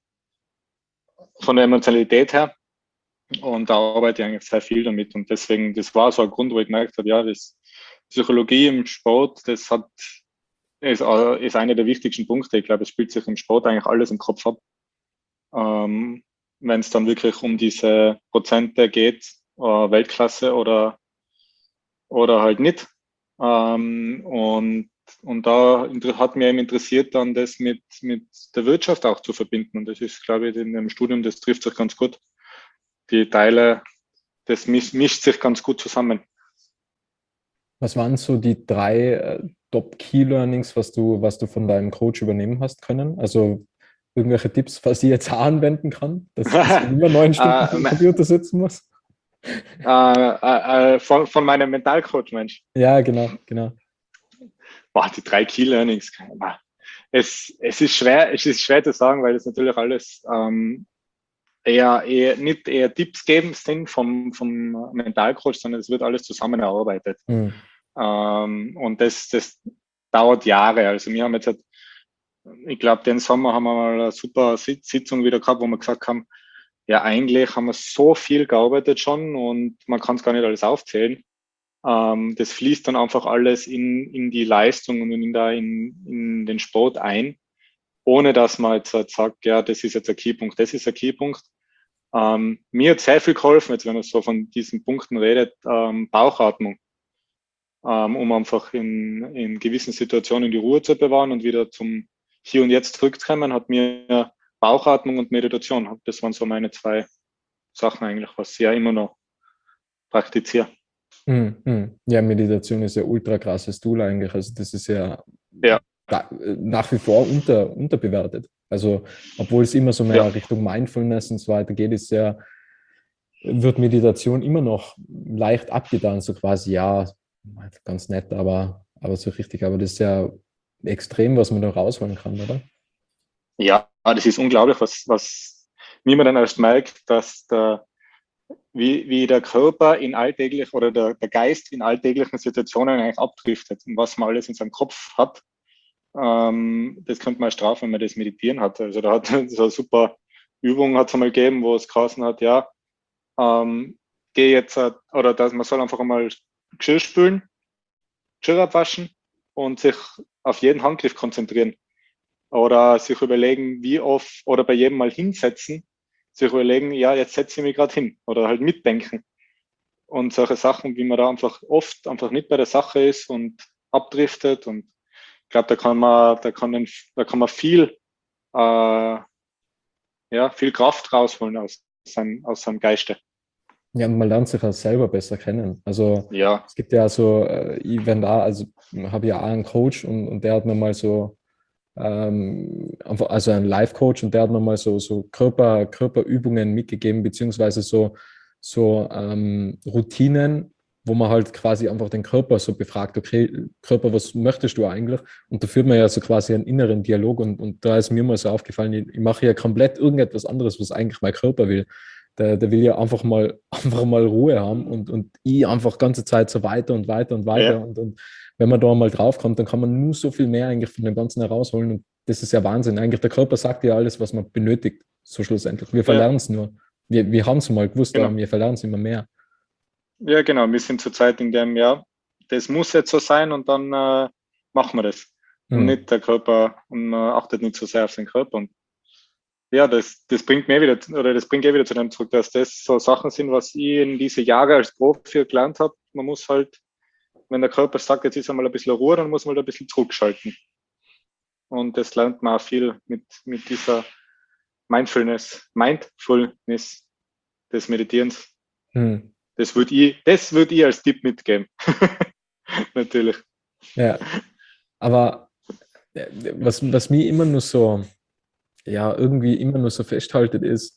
von der Emotionalität her. Und da arbeite ich eigentlich sehr viel damit. Und deswegen, das war so ein Grund, wo ich gemerkt habe, ja, das Psychologie im Sport, das hat, ist, ist einer der wichtigsten Punkte. Ich glaube, es spielt sich im Sport eigentlich alles im Kopf ab. Ähm, wenn es dann wirklich um diese Prozente geht, äh, Weltklasse oder, oder halt nicht. Ähm, und, und da hat mir eben interessiert, dann das mit, mit der Wirtschaft auch zu verbinden. Und das ist, glaube ich, in dem Studium, das trifft sich ganz gut. Die Teile, das mischt, mischt sich ganz gut zusammen. Was waren so die drei äh, Top-Key-Learnings, was du, was du von deinem Coach übernehmen hast können? Also irgendwelche Tipps, was ich jetzt auch anwenden kann, dass ich immer neun Stunden vor dem Computer sitzen muss? Äh, äh, äh, von, von meinem Mentalcoach, Mensch. Ja, genau, genau. Boah, die drei Key Learnings. Es, es ist schwer, es ist schwer zu sagen, weil das natürlich alles ähm, eher, eher nicht eher Tipps geben sind vom, vom Mentalcoach, sondern es wird alles zusammen erarbeitet. Mhm. Ähm, und das, das dauert Jahre. Also wir haben jetzt, halt, ich glaube, den Sommer haben wir mal eine super Sitzung wieder gehabt, wo wir gesagt haben, ja, eigentlich haben wir so viel gearbeitet schon und man kann es gar nicht alles aufzählen. Ähm, das fließt dann einfach alles in, in die Leistung und in, der, in, in den Sport ein, ohne dass man jetzt halt sagt, ja, das ist jetzt ein Keypunkt, das ist ein Keypunkt. Ähm, mir hat sehr viel geholfen, jetzt wenn man so von diesen Punkten redet, ähm, Bauchatmung, ähm, um einfach in, in gewissen Situationen die Ruhe zu bewahren und wieder zum Hier und Jetzt zurückzukommen, hat mir Bauchatmung und Meditation, das waren so meine zwei Sachen eigentlich, was ich ja immer noch praktiziere. Mhm. Mhm. Ja, Meditation ist ja ultra krasses Tool eigentlich. Also das ist ja, Ja. da, nach wie vor unter, unterbewertet. Also obwohl es immer so mehr Ja. Richtung Mindfulness und so weiter geht, ist ja, wird Meditation immer noch leicht abgetan, so quasi, ja, ganz nett, aber, aber so richtig. Aber das ist ja extrem, was man da rausholen kann, oder? Ja, das ist unglaublich, was, was wie man dann erst merkt, dass der, wie, wie der Körper in alltäglich oder der, der Geist in alltäglichen Situationen eigentlich abdriftet und was man alles in seinem Kopf hat. Ähm, das könnte man strafen, wenn man das Meditieren hat. Also da hat so eine super Übung hat es einmal gegeben, wo es geheißen hat, ja, ähm, geh jetzt, oder dass man soll einfach einmal Geschirr spülen, Geschirr abwaschen und sich auf jeden Handgriff konzentrieren. Oder sich überlegen, wie oft, oder bei jedem Mal hinsetzen, sich überlegen, ja, jetzt setze ich mich gerade hin. Oder halt mitdenken. Und solche Sachen, wie man da einfach oft einfach nicht bei der Sache ist und abdriftet. Und ich glaube, da kann man, da kann man, da kann man viel, äh, ja, viel Kraft rausholen aus seinem, aus seinem Geiste. Ja, und man lernt sich auch selber besser kennen. Also Ja. es gibt ja so, äh, ich wenn da, also habe ja auch einen Coach und, und der hat mir mal so, ähm, einfach, also einen Life-Coach und der hat mir mal so, so Körper, Körperübungen mitgegeben, beziehungsweise so, so ähm, Routinen, wo man halt quasi einfach den Körper so befragt, okay, Körper, was möchtest du eigentlich? Und da führt man ja so quasi einen inneren Dialog und, und da ist mir mal so aufgefallen, ich, ich mache ja komplett irgendetwas anderes, was eigentlich mein Körper will. Der, der will ja einfach mal, einfach mal Ruhe haben und, und ich einfach ganze Zeit so weiter und weiter und weiter. Ja. Und, und wenn man da mal draufkommt, dann kann man nur so viel mehr eigentlich von dem Ganzen herausholen. Und das ist ja Wahnsinn. Eigentlich der Körper sagt ja alles, was man benötigt, so schlussendlich. Wir verlernen es nur. Wir, wir haben es mal gewusst, Genau. aber wir verlernen es immer mehr. Ja, genau. Wir sind zurzeit in dem, ja, das muss jetzt so sein und dann äh, machen wir das. Und Hm. nicht der Körper, und man achtet nicht so sehr auf den Körper. Und ja, das, das bringt mir wieder, oder das bringt eh wieder zu dem zurück, dass das so Sachen sind, was ich in diese Jahre als Profi gelernt habe. Man muss halt, wenn der Körper sagt, jetzt ist einmal ein bisschen Ruhe, dann muss man halt ein bisschen zurückschalten. Und das lernt man auch viel mit, mit dieser Mindfulness, Mindfulness des Meditierens. Hm. Das würde ich, das würde ich als Tipp mitgeben. Natürlich. Ja, aber äh, was, was mich immer nur so, ja, irgendwie immer nur so festhaltet ist,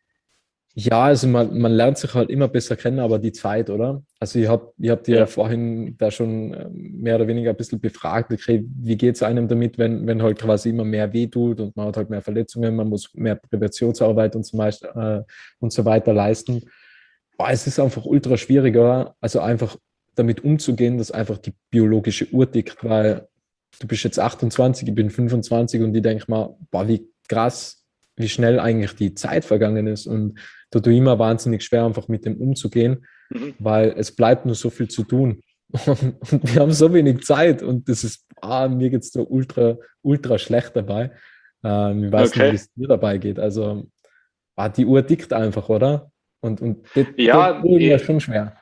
ja, also man, man lernt sich halt immer besser kennen, aber die Zeit, oder? Also ich habe ich hab dir ja Ja. vorhin da schon ähm, mehr oder weniger ein bisschen befragt, okay, wie geht es einem damit, wenn, wenn halt quasi immer mehr wehtut und man hat halt mehr Verletzungen, man muss mehr Präventionsarbeit und so, meist, äh, und so weiter leisten. Boah, es ist einfach ultra schwieriger, also einfach damit umzugehen, dass einfach die biologische Uhr tickt, weil du bist jetzt achtundzwanzig, ich bin fünfundzwanzig und ich denke mal, boah, wie krass, wie schnell eigentlich die Zeit vergangen ist und da tue ich immer wahnsinnig schwer, einfach mit dem umzugehen, Mhm. weil es bleibt nur so viel zu tun und, und wir haben so wenig Zeit und das ist, ah, mir geht es so ultra, ultra schlecht dabei. Ähm, ich weiß Okay. nicht, wie es dir dabei geht, also ah, die Uhr tickt einfach, oder? Und, und das, Ja, das ist mir eh, schon schwer.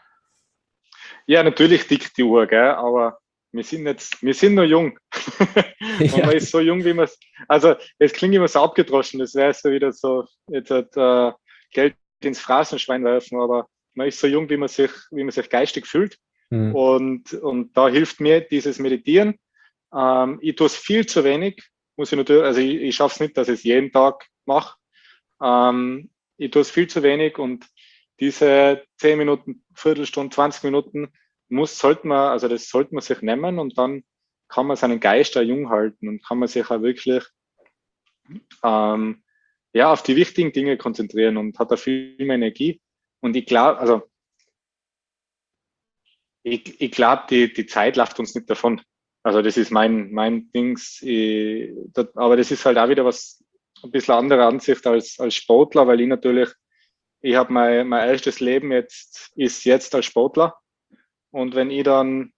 ja, natürlich tickt die Uhr, gell? Aber wir sind jetzt, wir sind noch jung. Und Ja. man ist so jung, wie man es, also es klingt immer so abgedroschen, das wäre so wieder so, jetzt hat äh, Geld ins Phrasenschwein werfen, aber man ist so jung, wie man sich, wie man sich geistig fühlt. Hm. Und, und da hilft mir dieses Meditieren. Ähm, ich tue es viel zu wenig, muss ich natürlich, also ich, ich schaffe es nicht, dass ich es jeden Tag mache. Ähm, ich tue es viel zu wenig und diese zehn Minuten, Viertelstunde, zwanzig Minuten muss, sollte man, also das sollte man sich nehmen und dann kann man seinen Geist auch jung halten und kann man sich auch wirklich ähm, ja, auf die wichtigen Dinge konzentrieren und hat da viel mehr Energie. Und ich glaube, also ich, ich glaube, die, die Zeit läuft uns nicht davon. Also das ist mein, mein Dings. Ich, das, aber das ist halt auch wieder was, ein bisschen andere Ansicht als, als Sportler, weil ich natürlich, ich habe mein, mein erstes Leben jetzt, ist jetzt als Sportler. Und wenn ich dann,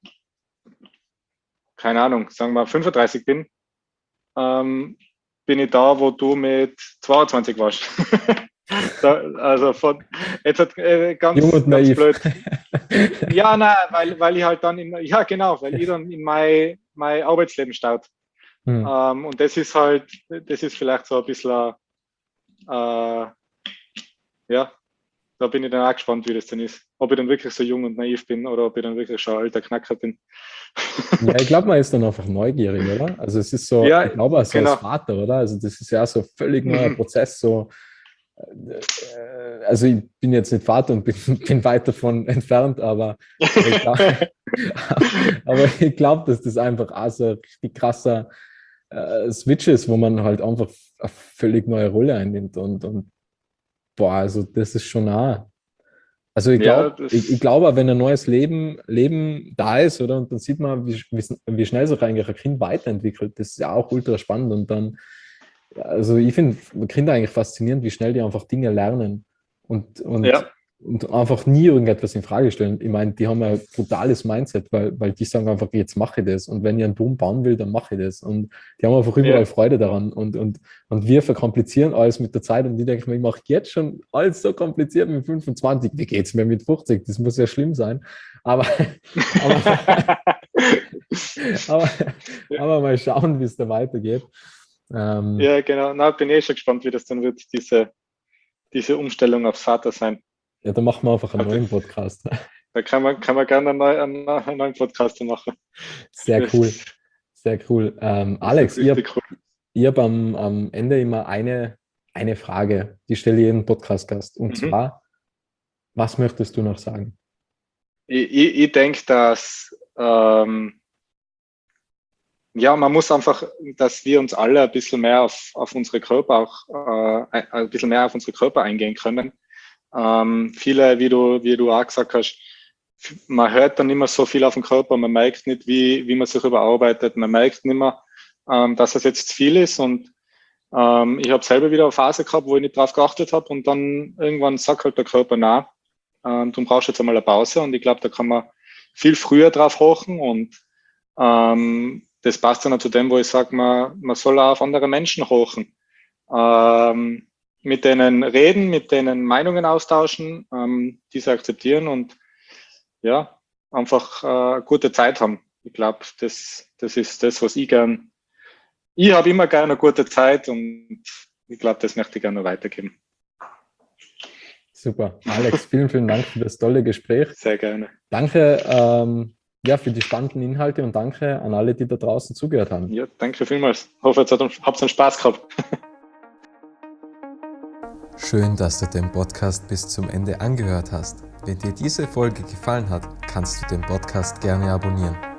keine Ahnung, sagen wir fünfunddreißig bin, ähm, bin ich da, wo du mit zweiundzwanzig warst. da, also von, jetzt hat äh, ganz, Jung und ganz naiv. blöd. Ja, nein, weil, weil ich halt dann, in, ja genau, weil ich dann in mein, mein Arbeitsleben starte. Hm. Ähm, und das ist halt, das ist vielleicht so ein bisschen, äh, ja, da bin ich dann auch gespannt, wie das dann ist. Ob ich dann wirklich so jung und naiv bin oder ob ich dann wirklich schon ein alter Knacker bin. Ja, ich glaube, man ist dann einfach neugierig, oder? Also es ist so, Ja, ich glaube auch so genau. als Vater, oder? Also das ist ja so ein völlig neuer Mhm. Prozess, so äh, also ich bin jetzt nicht Vater und bin, bin weit davon entfernt, aber, aber ich glaube, aber ich glaub, dass das einfach auch so ein richtig krasser äh, Switch ist, wo man halt einfach eine völlig neue Rolle einnimmt und, und boah, also das ist schon auch. Also ich Ja, glaube, ich, ich das, glaube, wenn ein neues Leben, Leben da ist, oder, und dann sieht man, wie, wie, wie schnell sich eigentlich ein Kind weiterentwickelt, das ist ja auch ultra spannend. Und dann, also ich finde Kinder eigentlich faszinierend, wie schnell die einfach Dinge lernen. Und, und ja, und einfach nie irgendetwas in Frage stellen. Ich meine, die haben ein brutales Mindset, weil, weil die sagen einfach, jetzt mache ich das. Und wenn ich einen Dom bauen will, dann mache ich das. Und die haben einfach überall Ja. Freude daran. Und, und, und wir verkomplizieren alles mit der Zeit. Und die denken mir, ich mache jetzt schon alles so kompliziert mit fünfundzwanzig. Wie geht es mir mit fünfzig? Das muss ja schlimm sein. Aber, aber, aber, aber mal schauen, wie es da weitergeht. Ähm, Ja, genau. Na, bin eh schon gespannt, wie das dann wird, diese, diese Umstellung aufs Vatersein. ja, da machen wir einfach einen neuen Podcast. Da kann man, kann man gerne einen, neuen, einen neuen Podcast machen. Sehr Das cool. ist- Sehr cool. Ähm, das Alex, ist ihr, richtig cool. ich habe am, am Ende immer eine, eine Frage, die stelle ich jedem Podcast-Gast. Und Mhm. zwar, was möchtest du noch sagen? Ich, ich, ich denke, dass ähm, ja, man muss einfach, dass wir uns alle ein bisschen mehr auf, auf unsere Körper auch äh, ein, ein bisschen mehr auf unsere Körper eingehen können. Ähm, viele, wie du, wie du auch gesagt hast, man hört dann immer so viel auf den Körper, man merkt nicht, wie, wie man sich überarbeitet, man merkt nicht mehr, ähm, dass es jetzt zu viel ist. Und ähm, ich habe selber wieder eine Phase gehabt, wo ich nicht drauf geachtet habe, und dann irgendwann sagt halt der Körper, na, ähm, du brauchst jetzt einmal eine Pause. Und ich glaube, da kann man viel früher drauf hochen, und ähm, das passt dann auch zu dem, wo ich sage, man, man soll auch auf andere Menschen hochen. Ähm, mit denen reden, mit denen Meinungen austauschen, ähm, diese akzeptieren und ja, einfach äh, gute Zeit haben. Ich glaube, das, das ist das, was ich gern. Ich habe immer gerne eine gute Zeit, und ich glaube, das möchte ich gerne weitergeben. Super. Alex, vielen, vielen Dank für das tolle Gespräch. Sehr gerne. Danke ähm, ja, für die spannenden Inhalte und danke an alle, die da draußen zugehört haben. Ja, danke vielmals. Ich hoffe, jetzt habt ihr einen Spaß gehabt. Schön, dass du den Podcast bis zum Ende angehört hast. Wenn dir diese Folge gefallen hat, kannst du den Podcast gerne abonnieren.